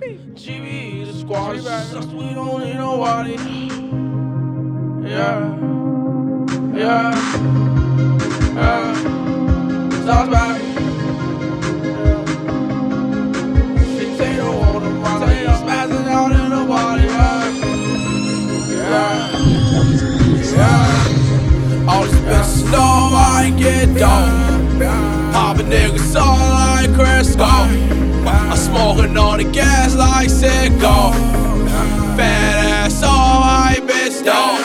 GB, the squad sucks, we don't need nobody. Yeah, yeah, yeah. Sounds bad. Potato on the bottom, spazzing out in the body. Yeah, yeah. All this bitch snow, I get down. Poppin' niggas all like Crisco. I'm smoking on the gas like Sicko. Fat ass all my bitch though.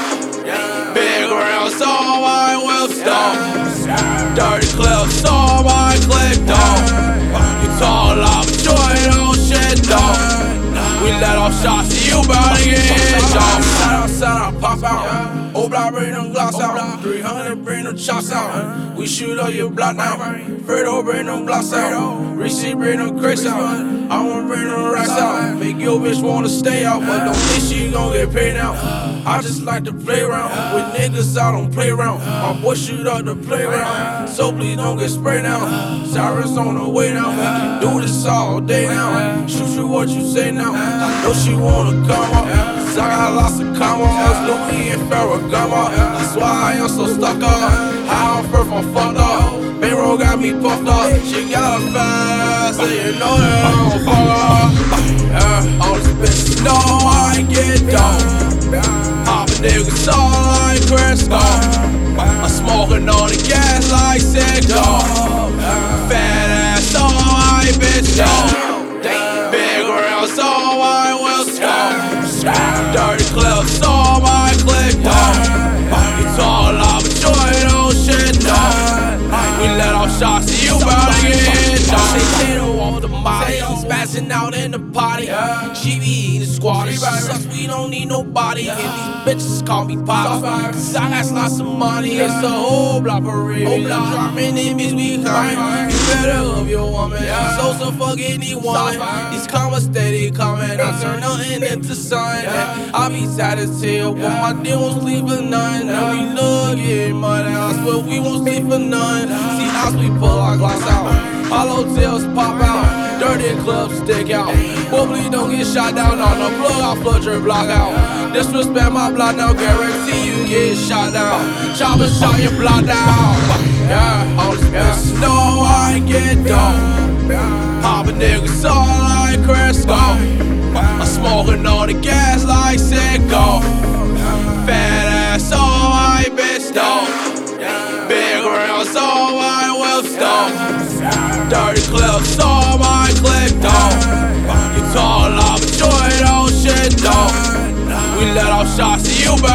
Big rounds all my whips though. Dirty clips all my click though. You talk like a joint on shit though. We let off shots, you bout to get hit though. Shout out, pop out. Old block, bring them glocks out. 300, bring them chops out. We shoot up your block now. Fredo, bring them blocks out. Receipt, bring them crates out. I wanna bring them racks out. Make your bitch wanna stay out, but don't think she gon' get paid out. I just like to play around with niggas out on playground. My boy shoot up the playground, so please don't get sprayed out. Sirens on the way now. We can do this all day now. Shoot what you say now. I know she wanna come up. I got lots of commas, Louis and Ferragamo. That's why I am so stuck up. How I'm first, I'm fucked up. Bankroll got me puffed up. She got a fast, so you know that I'm fuck up. Yeah, all this bitch know I get down. Poppin' niggas all like Crisco. I'm smoking on the gas like Sicko. Fat ass all my bitch though. Big rounds all my whips though. Dirty clips all my click though. You talk like a joint on shit though. We let off shots, so you bout to get hit though. Potato on the molly, spazzing out in the party. GB, the squad sucks, we don't need nobody. And these bitches call me Pop, cause I got lots of money. It's a whole block for real. Dropping enemies, we coming. You better love your woman. So fuck anyone. These commas steady coming. I turn nothing into sun. I be satisfied when my deal won't sleep for none. And we love getting money, I swear we won't sleep for none. See us, we pull our glass out. Hollow tails pop out. Dirty clubs stick out. Hopefully don't get shot down on the plug. I'll flood your block out. Disrespect my block now, guarantee you get shot down. Chopper shot your block down. Yeah, all this bitch know I get down. Poppin' niggas all like Crisco. I'm smoking on the gas like Sicko. Fat ass all my bitch though. Big rounds all my whips though. Dirty clips all my click though. You talk like a joint on shit though. We let off shots, so you